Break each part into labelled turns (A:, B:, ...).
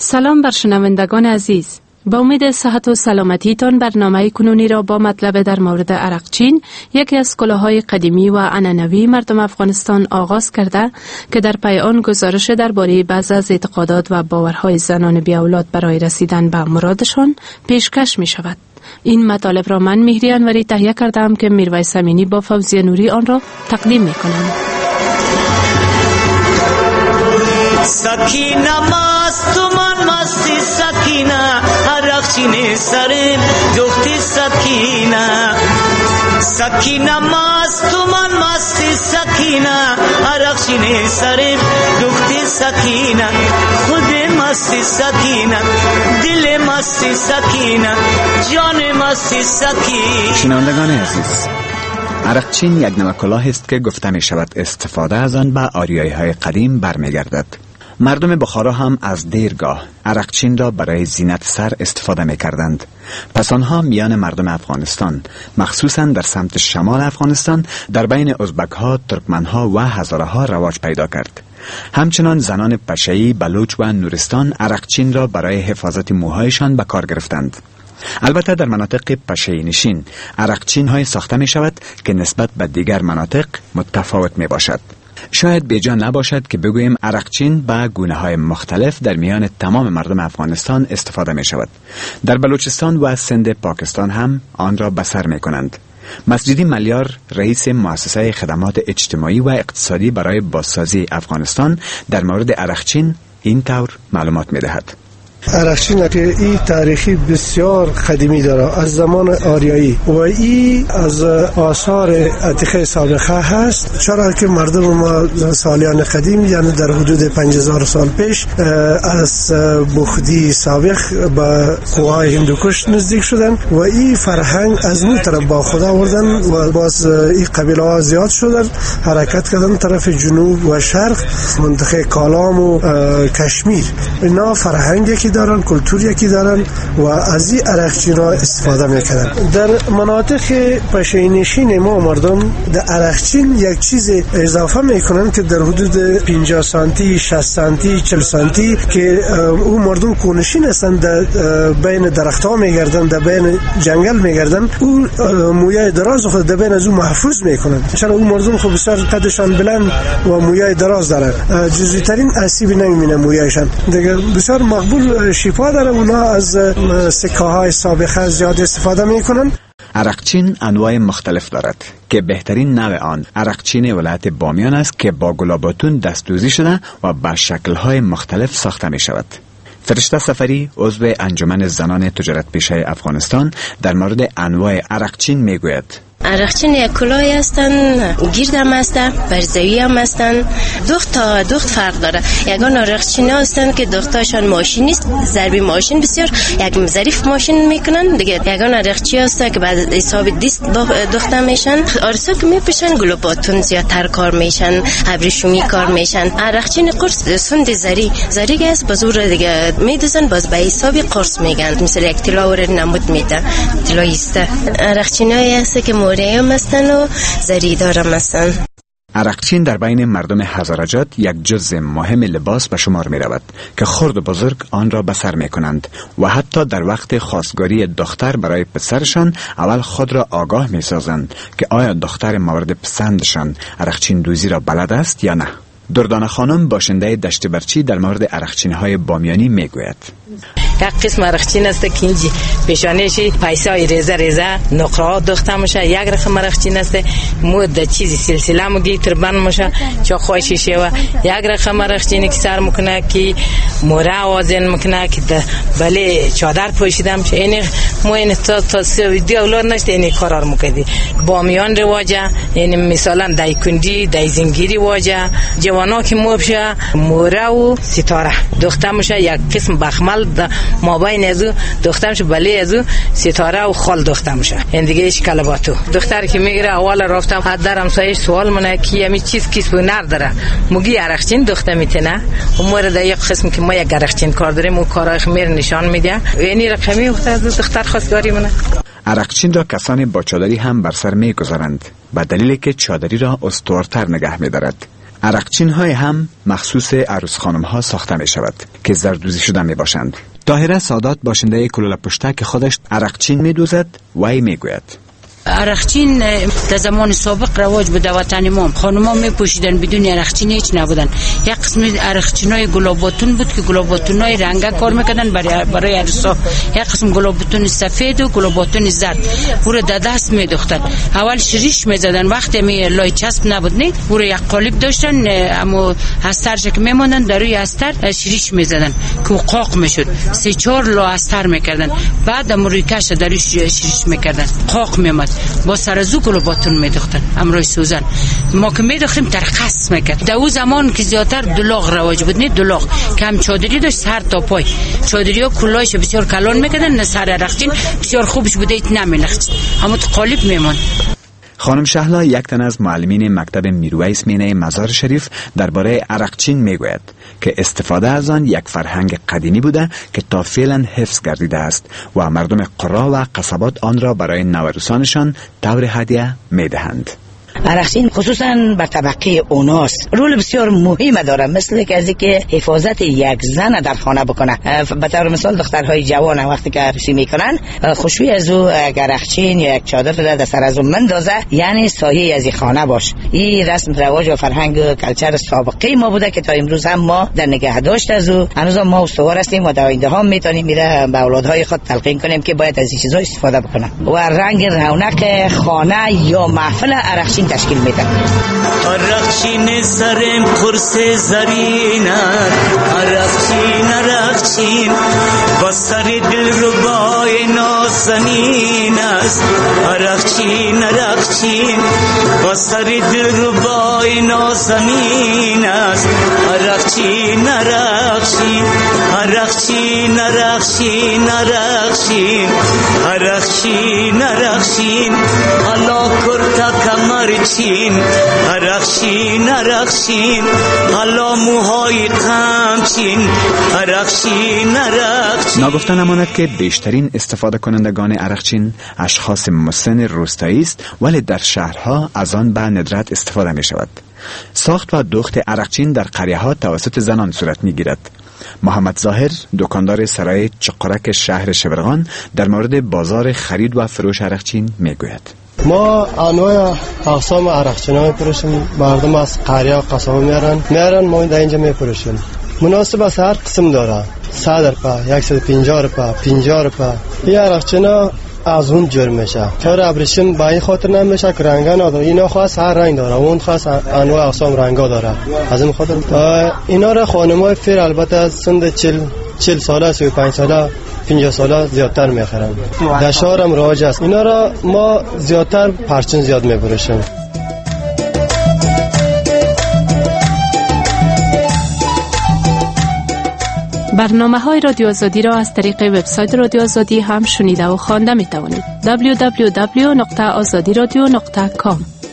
A: سلام بر شنوندگان عزیز. با امید صحت و سلامتیتان برنامه کنونی را با مطلب در مورد عرقچین، یکی از کلاه‌های قدیمی و عنعنوی مردم افغانستان آغاز کرده که در پی آن گزارش درباره بعضی از اعتقادات و باورهای زنان بی اولاد برای رسیدن به مرادشان پیشکش می شود. این مطالب را من مهری انوری تهیه کردم که میرویس امینی با فوزیه نوری آن را تقدیم می کنم.
B: سکینه مستمان مستی سکینه عرقچین سرم دختی سکینه سکینه مستمان مستی سکینه عرقچین سرم دختی سکینه خود مستی سکینه دل مستی سکینه جان مستی سکینه.
C: شنوندگان عزیز، عرقچین یک نوع کلاه است که گفته می شود استفاده از آن به آریایی‌های قدیم برمیگردد. مردم بخارا هم از دیرگاه عرقچین را برای زینت سر استفاده می کردند. پس آنها میان مردم افغانستان، مخصوصاً در سمت شمال افغانستان، در بین ازبک ها، ترکمن ها و هزاره ها رواج پیدا کرد. همچنان زنان پشه‌ای، بلوچ و نورستان عرقچین را برای حفاظت موهایشان به کار گرفتند. البته در مناطق پشه‌ای نشین عرقچین های ساخته می شود که نسبت به دیگر مناطق متفاوت می باشد. شاید بیجا نباشد که بگوییم عرقچین به گونه های مختلف در میان تمام مردم افغانستان استفاده می شود. در بلوچستان و سند پاکستان هم آن را به سر می کنند. مسجدی ملیار، رئیس مؤسسه خدمات اجتماعی و اقتصادی برای بازسازی افغانستان، در مورد عرقچین این طور معلومات می دهد.
D: عرقچین که این تاریخی بسیار قدیمی داره، از زمان آریایی و این از آثار عتیقه سابقه هست، چرا که مردم ما سالیان قدیم، یعنی در حدود 5000 سال پیش، از بخدی سابق به قوای هندوکش نزدیک شدن و این فرهنگ از اون طرف با خدا آوردن و باز این قبیله ها زیاد شدن، حرکت کردن طرف جنوب و شرق، منطقه کالام و کشمیر. اینا فرهنگی که دارن، کلتور یکی دارن و از این عرقچین را استفاده میکنن. در مناطق پشه‌نشین ما مردم در عرقچین یک چیز اضافه میکنن که در حدود 50 سانتی، 60 سانتی، 40 سانتی که اون مردم کوهنشین هستن، در بین درخت ها میگردن، در بین جنگل میگردن، اون مویای دراز خود در بین از اون محفوظ میکنن، چون اون مردم خب بسیار قدشان بلند و مویای دراز دارن، جزئی ترین آسیبی نمیبینه مویایشان دیگه، بسیار مقبول شفا داره. اونا از سکه های سابقه زیاد استفاده میکنن.
C: عرقچین انواع مختلف دارد که بهترین نوع آن عرقچین ولایت بامیان است که با گلاباتون دستدوزی شده و به شکل‌های مختلف ساخته می شود. فرشته سفری، عضو انجمن زنان تجارت پیشه افغانستان، در مورد انواع عرقچین می گوید.
E: عرقچین یک کلاهی هستن، گرد هم هستن، برزوی هم هستن، دخت فرق داره. یگان عرقچین هستن که دختاشان ماشین نیست، ضربی ماشین بسیار یک ظریف ماشین میکنن دیگه. یگان عرقچی هستن که بعد حساب دیست دخته میشن، آرسو که میپشن گلوباتون زیادتر کار میشن، ابریشمی کار میشن. عرقچین قرص سند زری است، بزور دیگه میدزن، باز به حساب قرص میگن، مثل یک طلا ور نمود میده، طلاییسته. عرقچینایی هست که هم هستن و زریدار هم هستن.
C: عرقچین در بین مردم هزارجات یک جزء مهم لباس به شمار می رود که خرد و بزرگ آن را به سر می کنند و حتی در وقت خواستگاری دختر برای پسرشان اول خود را آگاه می سازند که آیا دختر مورد پسندشان عرقچین دوزی را بلد است یا نه. دردانه خانم، باشنده دشت برچی، در مورد عرقچین های بامیانی می گوید.
F: یک قسم عرقچین است که اینجی پیشانیشی پیسای ریزه نقره دخته میشه، یک رقم عرقچین است مود چیزی سلسله مگی تربن میشه چا خوشیشه و یک رقم عرقچینی که سر میکنه که موره آوازن میکنه که بله چادر پوشیده میشه. این ما این تا ویدیو اولاد نشته این کارا میکردی. بامیان رواجه، یعنی مثلا دایکندی، دایزنگیری واجه، جوانا که موبشه موره و ستاره دخته میشه، یک قسم بخمل ما بین ازو دختر میشه، بله ازو ستاره و خال دختر میشه. این دیگه ایش کلباتو دختر که میگیره اول رفتم حد درم سایش سوال منه کی همی چیز کیس بنر داره مگی عرقچین دخته میتونه و مورد یک قسم که ما یک عرقچین کار داریم و کارای خمیر نشان میده. یعنی رقمی افتاد دختر خواستگاری منه.
C: عرقچین را کسانی با چادری هم بر سر میگذارند به دلیلی که چادری را استوارتر نگه میدارد. عرقچین های هم مخصوص عروس خانم ها ساخته می شود که زردوزی شده می باشند. طاهره سادات باشنده کلوله پشتک خودش عرقچین می دوزد و می گوید
G: عرقچین در زمان سابق رواج بوده وطن ما. خانوما می پوشیدن بدون عرقچین هیچ نبودن. یک قسم عرقچینای گلاباتون بود که گلاباتونای رنگا کار میکردن برای عروسا. یک قسم گلاباتون سفید و گلاباتون زرد او رو در دست میدوختن. اول شریش میزدن وقتی می لای چسب نبود نه او رو یک قالب داشتن اما استرش که میموندن در روی استر شریش میزدن که قاق میشد 3-4 لا استر میکردن بعد روی کش در روی شریش میکردن قاق میمد با سرزو گلاباتون میدوختن امروی سوزن ما که میدوختیم ترخص میکرد. در اون زمان که زیادتر دلاغ رواج بود نه دلاغ که هم چادری داشت سر تا پای چادری ها کلایش بسیار کلان میکردن نه سر عرقچین بسیار خوبش بوده ایت نمیلخت اما تو قالب میمان.
C: خانم شهلا یک تن از معلمین مکتب میرویس مینه مزار شریف درباره عرقچین میگوید که استفاده از آن یک فرهنگ قدیمی بوده که تا فعلا حفظ گردیده است و مردم قرا و قصبات آن را برای نوروسانشان طور هدیه میدهند.
H: عرقچین خصوصا بر طبقه اوناس رول بسیار مهم داره، مثل که حفاظت یک زن در خانه بکنه. به طور مثال دخترهای جوان وقتی که عروسی میکنن خوشوی از او عرقچین یا یک چادر در سر از او مندازه، یعنی سایه از خانه باش. این رسم رواج و فرهنگ و کلچر سابقه ما بوده که تا امروز هم ما در نگه داشت از او هنوز ما استوار هستیم و در آینده هم میتونیم میره به اولادهای خود تلقین کنیم که باید از این چیزا استفاده بکنن و رنگ رونق خانه یا محفل عرقچین تشکیل میده.
B: عرقچین سرم قرص زرین عرقچین با سر دل ربای نازنین است. عرقچین با سر دل ربای نازنین است. عرقچین حالا کرتا کمرچین عرقچین حالا موهای قمچین عرقچین.
C: ناگفته نماند که بیشترین استفاده کنندگان عرقچین اشخاص مسن روستایی است، ولی در شهرها از آن به ندرت استفاده می شود. ساخت و دوخت عرقچین در قریه ها توسط زنان صورت می گیرد. محمد ظاهر دکاندار سرای چقرک شهر شبرغان در مورد بازار خرید و فروش عرقچین می گوید
D: ما انواع اقسام عرقچینا می‌فروشیم. مردم از قریه و قصبه میارن ما در اینجا می‌فروشیم. مناسب است هر قسم داره. 100 روپیه، 150 روپیه، 50 روپیه. این عرقچینا از اون جور میشه. چرا ابریشم با این خاطر نمیشه که رنگا نداره. اینا خاص هر رنگ داره، اون خاص انواع اقسام رنگا داره. از این خاطر اینا را خانم‌های فیر البته از سن 40 ساله 35 ساله 50 ساله زیادتر میخرن. در شهر هم رواج است. اینا را ما زیادتر پرچین زیاد میفروشیم.
A: برنامه‌های رادیو آزادی را از طریق وبسایت رادیو آزادی هم شنیده و خوانده می‌توانید. www.azadiradio.com.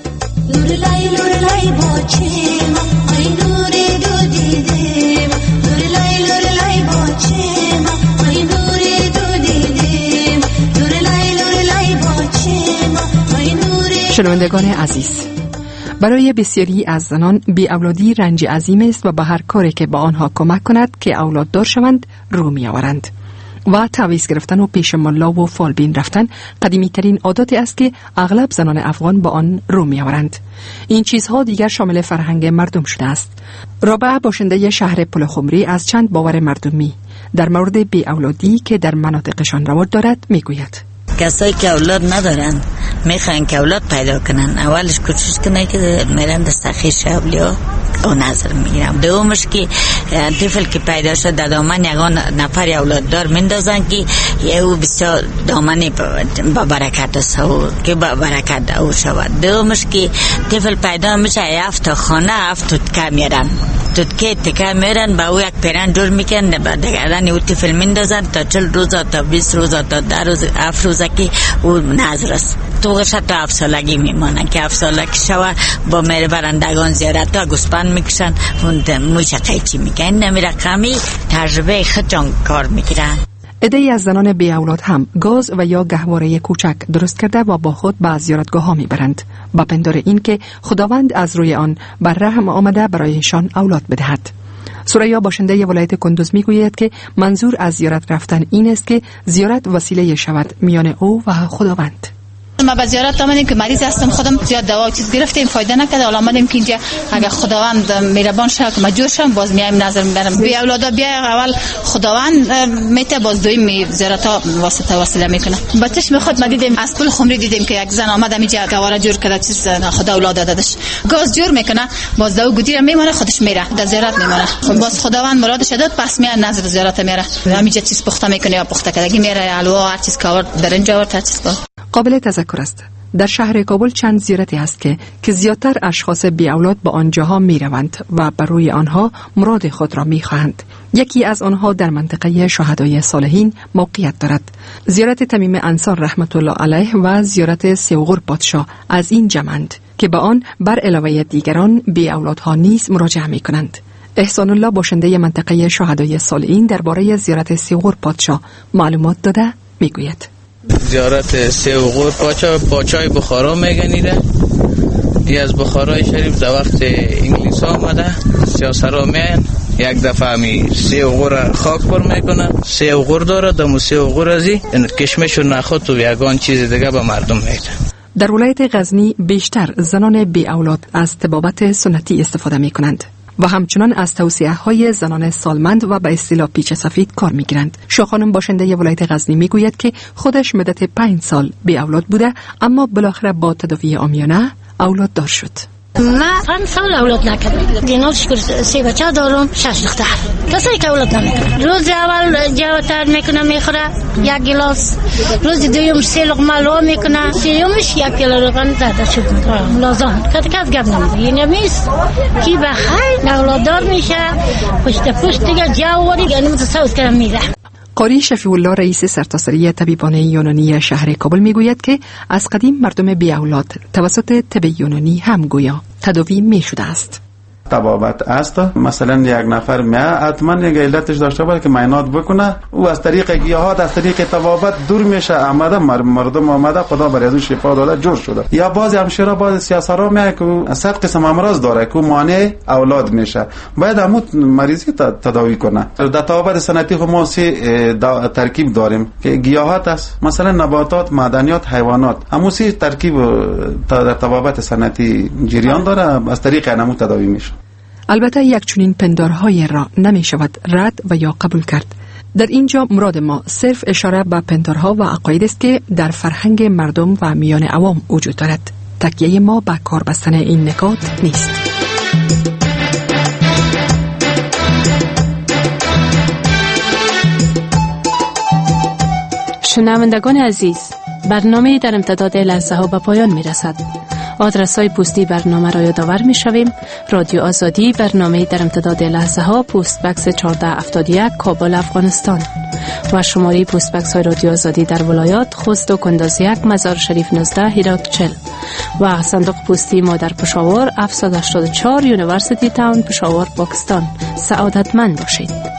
I: شنوندگان عزیز، برای بسیاری از زنان بی اولادی رنج عظیم است و به هر کاری که با آنها کمک کند که اولاد دار شوند رو می آورند و تعویض گرفتن و پیش ملا و فالبین رفتن قدیمی ترین عادتی است که اغلب زنان افغان با آن رو می آورند. این چیزها دیگر شامل فرهنگ مردم شده است. رابعه باشنده شهر پلخمری از چند باور مردمی در مورد بی اولادی که در مناطقشان رواج دارد می گوید.
J: کسایی که اولاد ندارن میخوان که اولاد پیدا کنن، اولش کوشش کنن که میرن دستخیر شابلیا و نظر میگیرم. دومش که طفل که پیدا شد در دامن یگان نفر اولاد دار مندازن که او بسیار دامنی با برکت است که با برکت او شود. دومش که طفل پیدا میشه هفت خانه هفت تکه میرن تکه میرن با او یک پیرن جور میکن بعد گردن او طفل مندازن تا 40 روزا تا 20 روزا تا 10 روز 7 روزا که او نظر است. توغش تا 7 سالگی میمانن که 7 سالگی شوه با میره برندگان زیارت ها گوسپند میکشن موش قیچی میکنن. نمی رقمی تجربه خودشان کار میگیرن.
I: عده‌ای از زنان بی اولاد هم گاز و یا گهواره کوچک درست کرده و با خود به زیارتگاه ها می برند با پندار این که خداوند از روی آن بر رحم آمده برایشان اولاد بدهد. سوریا باشنده ولایت کندوز می گوید که منظور از زیارت رفتن این است که زیارت وسیله شود میان او و خداوند.
K: ما به زیارت آمدیم که مریض هستم، خودم زیاد دوا چیز گرفتیم فایده نکرد، حالا آمدیم که اینجا اگه خداوند مهربان شه که مجبور شم باز میایم نظر میبرم. بی اولادا بیا اول خداوند میته، باز دویم زیارت ها واسطه میکنه. با چشم خود ما دیدیم از پل خمری دیدیم که یک زن آمد اینجا گواره جور کرده، چیز خدا اولاد دادش، گاز جور میکنه، باز دو گدیر میمونه خودش میره در زیارت میمونه، باز خداوند مرادش داد پس میاد نظر زیارت میره، همینجا چیز پخته میکنه یا پخته کردگی میره، حلوا هر چیز کاور در اینجا هر چیز.
I: قابل تذکر است در شهر کابل چند زیارتی است که زیادتر اشخاص بی اولاد به آنجاها می روند و بر روی آنها مراد خود را می خواهند. یکی از آنها در منطقه شهدای صالحین موقعیت دارد. زیارت تمیم انصار رحمت الله علیه و زیارت سیوغور پادشاه از این جمعند که به آن بر علاوه دیگران بی اولادها نیز مراجعه می کنند. احسان الله باشنده منطقه شهدای صالحین درباره زیارت سیوغور پادشاه معلومات داده می گوید.
L: زیارت سیوغور پاچای بخارا میگنیده. ای از بخارای شریف در وقت انگلیس آمده، سیاسرا میان یک دفعه همی سیوغور خاک پر میکنه، سیوغور داره، دمو سیوغور ازی کشمش و نخود و یگان چیز دیگه به مردم میده.
I: در ولایت غزنی بیشتر زنان بی اولاد از طبابت سنتی استفاده می کنند و همچنان از توصیه های زنان سالمند و به اصطلاح پیچ سفید کار می گیرند. شاخانم باشنده ولایت غزنی می گوید که خودش مدت 5 سال بی اولاد بوده، اما بالاخره با تداوی عامیانه اولاد دار شد.
M: من 5 سال اولاد نکردم. دینار شکر 3 بچه دارم، 6 دختر. کسی که اولاد نمیکنه. روز اول جوتر میکنه میخوره 1 گلاس. روز دوم 3 لقمه لو میکنه. سومش 1 کیلو روغن زده شد میکنه. لازم. کس گپ نمیزنه. یعنی میس کی بخیر اولاد دار میشه. پشت دیگه جواری یعنی متصاوب کردن میره.
I: قاری شفیع الله رئیس سرتاسری طبیبان یونانی شهر کابل میگوید که از قدیم مردم بی اولاد توسط طب یونانی هم گویا تداوی می شده است.
N: طبابت است، مثلا یک نفر حتما یک علتش داشته باشه که معاینات بکنه، او از طریق گیاهات از طریق طبابت دور میشه، آمده مردم آمده خدا بر ازو شفا داده جور شده. یا بعضی همشیرا بعضی سیاسرا میگه که 100 قسم امراض داره که مانع اولاد میشه، باید همون مریضی تداوی کنه. در طبابت سنتی ما 3 ترکیب داریم که گیاهات است، مثلا نباتات، معدنیات، حیوانات، همون 3 ترکیب در طبابت سنتی جریان داره، از طریق اینمو تداوی میشه.
I: البته یک چنین پندارهای را نمی شود رد و یا قبول کرد. در اینجا مراد ما صرف اشاره به پندارها و عقاید است که در فرهنگ مردم و میان عوام وجود دارد. تکیه ما به کار بستن این نکات نیست.
A: شنوندگان عزیز، برنامه در امتداد لحظه ها به پایان می رسد. آدرس های پستی برنامه را یادآور می شویم. رادیو آزادی، برنامه در امتداد لحظه ها، پست بکس 1471 کابل افغانستان و شماره پست بکس های رادیو آزادی در ولایات خوست و کندز 1 مزار شریف 19 هرات 40 و صندوق پستی ما در پشاور 784 یونیورسیتی تاون پشاور پاکستان. سعادتمند باشید.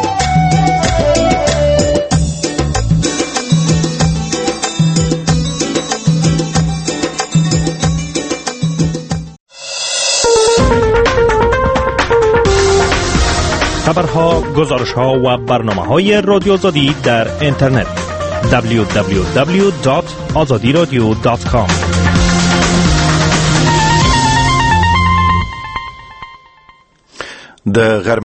O: خبرها، گزارش‌ها و برنامه‌های رادیو آزادی در اینترنت www.azadiradio.com